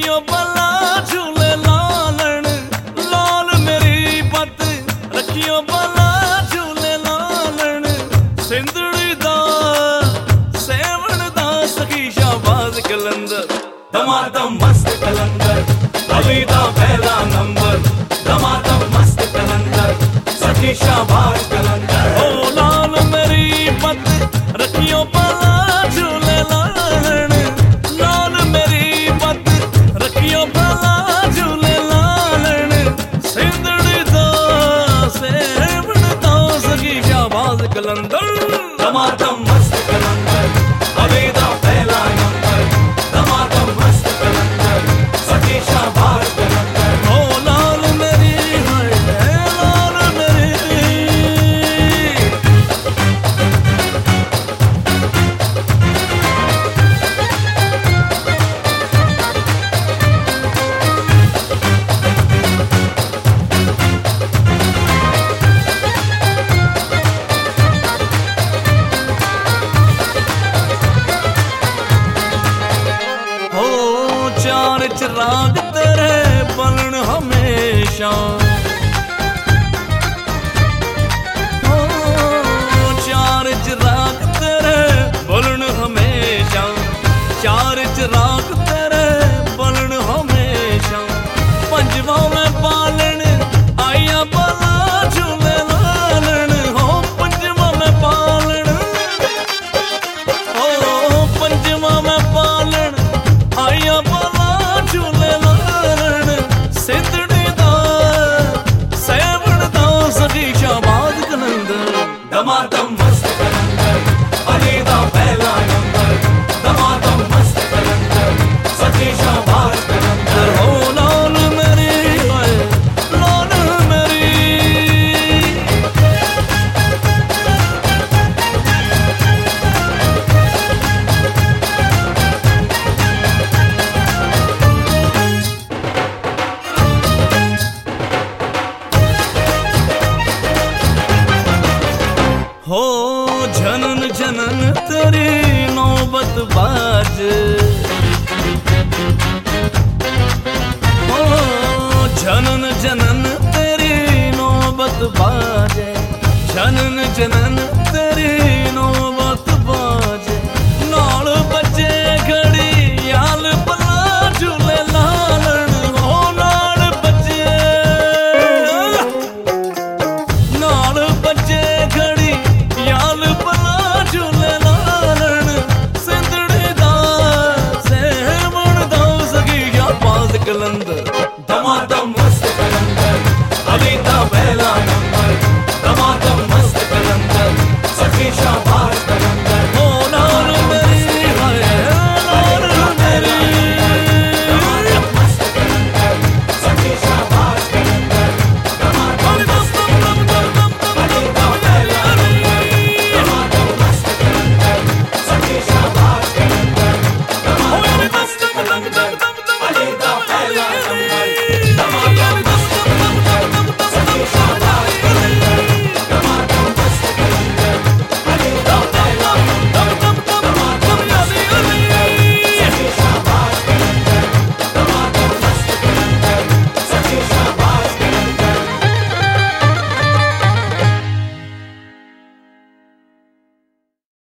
रखियो भला झूले लालण लाल मेरी पत रखियो भला झूले लालण सिंधड़ी दा सेवण दा सखी शाहबाज कलंदर दमादम मस्त कलंदर अली दा पहला नंबर दमादम मस्त कलंदर सखी शाहबाज कलंदर ओ लाल मेरी पत रखियो भला झूले लालण लाल मेरी पत रखियो भला झूले लालण सिंधड़ी दा सेवण दा सखी शाहबाज कलंदर दमादम मस्त कलंदर अली दा पहला नंबर दमादम मस्त कलंदर सखी शाहबाज कलंदर ओ लाल मेरी है लाल मेरी चार चिराग तेरे बलन हमेशा चार चिराग तेरे बलन हमेशा चार चिराग तेरे बलन हमेशा पंजवा में पालन आया भला झूले लालन हो पंजवा में पालन हो पंजवा में पालन आया भला झूले लालण सिंधड़ी दा सेवण दा सखी शाहबाज कलंदर दमादम मस्त कलंदर अली दा पहला नंबर दमादम मस्त कलंदर सखी शाहबाज कलंदर ओ लाल मेरी लाल मेरी हो जनन जनन तेरी नौबत बाज हो जनन जनन तेरी नौबत बाजे जनन जनन तेरी नौबत बाजे नाल बच्चे घड़ी याल भला झूले लालण हो नाल बच्चे घड़ी याल भला झूले लालण सिंधड़ी दा सेवण दा सखी शाहबाज कलंदर